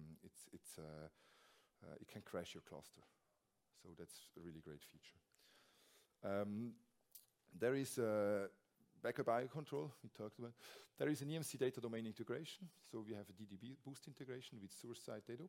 it can crash your cluster. So that's a really great feature. There is a backup I/O control we talked about. There is an EMC data domain integration. So we have a DDB boost integration with source-side DDoP.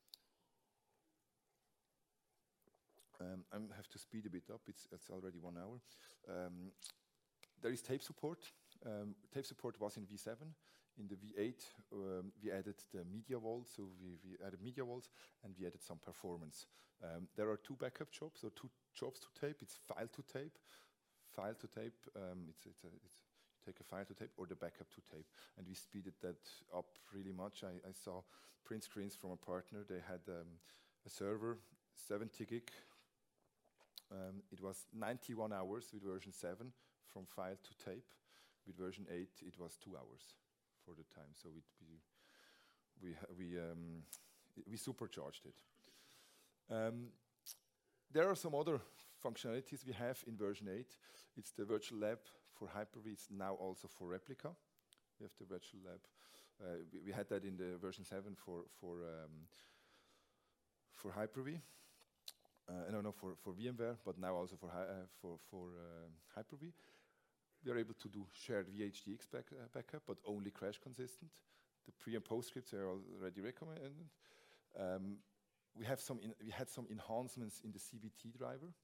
I have to speed a bit up. It's already 1 hour. There is tape support. Tape support was in V7. In the V8, we added the media vault. So we added media vaults, and we added some performance. There are 2 backup jobs, or 2 jobs to tape. It's file to tape. File to tape. It's take a file to tape or the backup to tape, and we speeded that up really much. I saw print screens from a partner. They had a server, 70 gig. It was 91 hours with version 7 from file to tape. With version 8, it was 2 hours for the time. So we supercharged it. There are some other functionalities we have in version 8. It's the virtual lab for Hyper-V. It's now also for Replica. We have the virtual lab. We had that in the version 7 for Hyper-V. No, for VMware, but now also for Hyper-V. We are able to do shared VHDX backup, but only crash consistent. The pre and post scripts are already recommended. We had some enhancements in the CBT driver.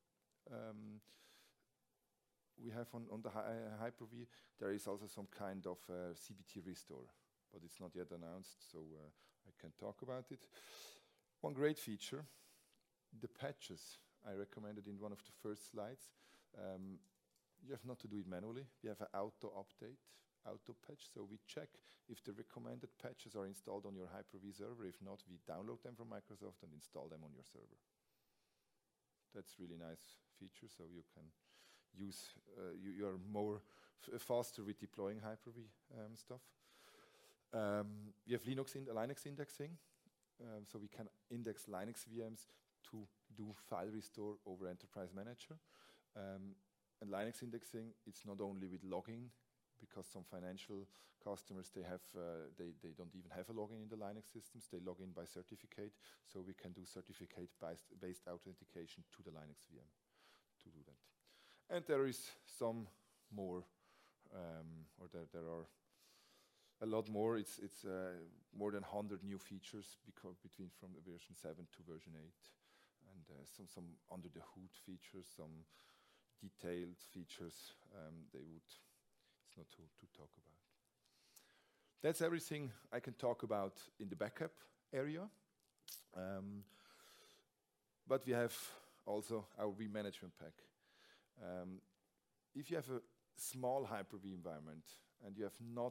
We have on the Hyper-V, there is also some kind of CBT restore, but it's not yet announced, so I can talk about it. One great feature, the patches. I recommended in one of the first slides. You have not to do it manually. We have an auto update, auto patch. So we check if the recommended patches are installed on your Hyper-V server. If not, we download them from Microsoft and install them on your server. That's really nice feature. So you can use, you are more faster with deploying Hyper-V stuff. We have Linux indexing. So we can index Linux VMs to do file restore over Enterprise Manager. And Linux indexing, it's not only with logging, because some financial customers, they don't even have a login in the Linux systems. They log in by certificate, so we can do certificate-based authentication to the Linux VM to do that. And there is some more, there are a lot more. It's more than 100 new features between from the version 7 to version 8, and some under the hood features, some detailed features. It's not to talk about. That's everything I can talk about in the backup area. But we have also our vManagement pack. If you have a small Hyper-V environment and you have not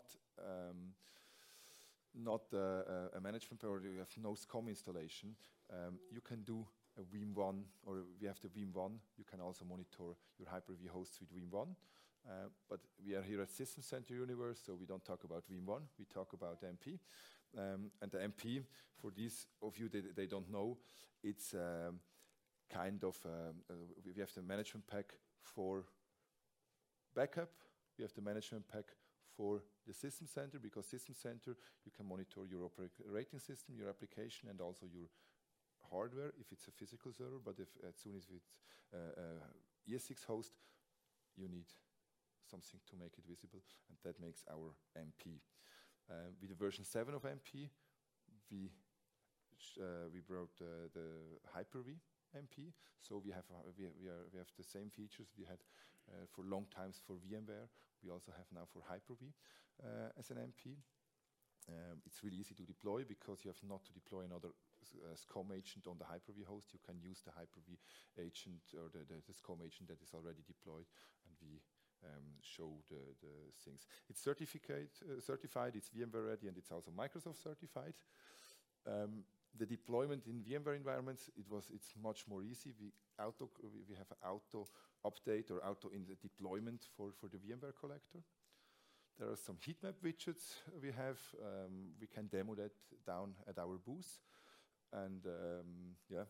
a management pack, or you have no SCOM installation, you can do a Veeam-1, or we have the Veeam-1. You can also monitor your Hyper-V hosts with Veeam-1. But we are here at System Center Universe, so we don't talk about Veeam-1, we talk about MP. And the MP, for these of you that they don't know, it's kind of, we have the management pack for backup. We have the management pack for the System Center, because System Center, you can monitor your operating system, your application, and also your hardware if it's a physical server. But as soon as it's ES6 host, you need something to make it visible, and that makes our MP. With the version 7 of MP, we we brought the Hyper-V MP. So we have the same features we had for long times for VMware. We also have now for Hyper-V as an MP. It's really easy to deploy because you have not to deploy another SCOM agent on the Hyper-V host. You can use the Hyper-V agent or the SCOM agent that is already deployed, and we show the things. It's certified, it's VMware ready, and it's also Microsoft certified. The deployment in VMware environments, it's much more easy. We have an auto update or auto in the deployment for the VMware collector. There are some heat map widgets we have. We can demo that down at our booth, and yeah.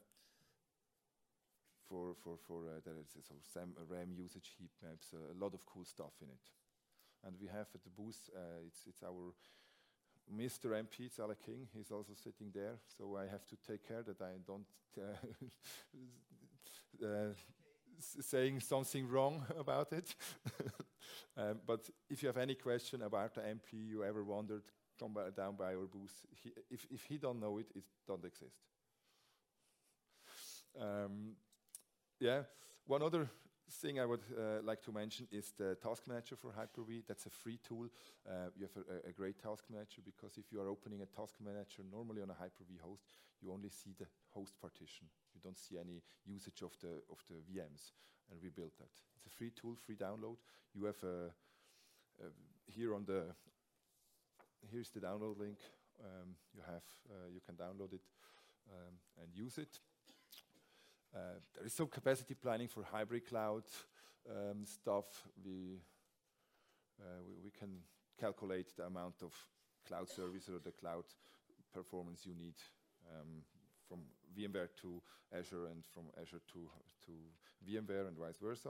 There is some RAM usage heat maps, a lot of cool stuff in it. And we have at the booth, it's our Mr. MP, it's Alec King. He's also sitting there, so I have to take care that I don't saying something wrong about it. But if you have any question about the MP you ever wondered, come down by our booth. If he don't know it, it don't exist. Yeah, one other thing I would like to mention is the Task Manager for Hyper-V. That's a free tool. You have a great Task Manager because if you are opening a Task Manager normally on a Hyper-V host, you only see the host partition. You don't see any usage of the VMs, and we built that. It's a free tool, free download. You have here's the download link. You can download it and use it. There is some capacity planning for hybrid cloud stuff. We can calculate the amount of cloud service or the cloud performance you need from VMware to Azure and from Azure to VMware and vice versa.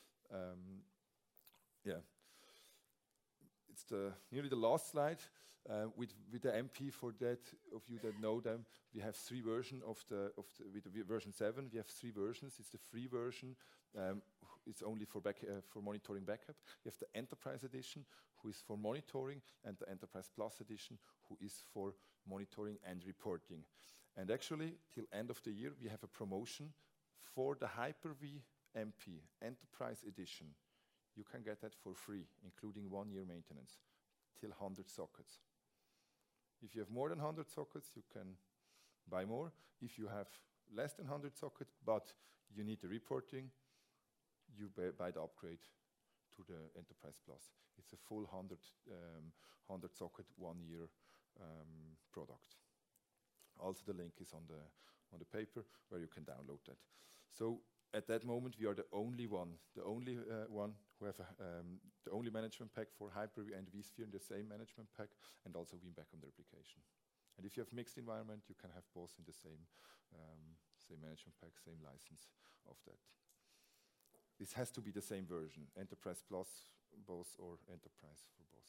Yeah, it's nearly the last slide. With the MP, for that of you that know them, we have three versions with the version 7. We have three versions. It's the free version. It's only for monitoring backup. We have the Enterprise Edition, who is for monitoring, and the Enterprise Plus Edition, who is for monitoring and reporting. And actually, till end of the year, we have a promotion for the Hyper-V MP Enterprise Edition. You can get that for free, including 1 year maintenance, till 100 sockets. If you have more than 100 sockets, you can buy more. If you have less than 100 sockets, but you need the reporting, you buy the upgrade to the Enterprise Plus. It's a full 100 socket 1 year product. Also, the link is on the paper where you can download that. So at that moment, we are the only one who have the only management pack for Hyper-V and vSphere in the same management pack, and also VMback on the replication. And if you have mixed environment, you can have both in the same management pack, same license of that. This has to be the same version, Enterprise Plus, both, or Enterprise for both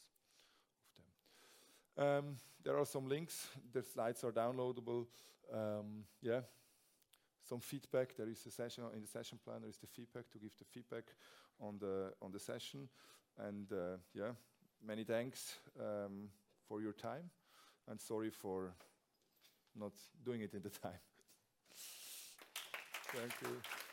of them. There are some links. The slides are downloadable. Yeah. Some feedback. There is a session in the session plan. There is the feedback to give the feedback on the session, and yeah, many thanks for your time, and sorry for not doing it in the time. Thank you.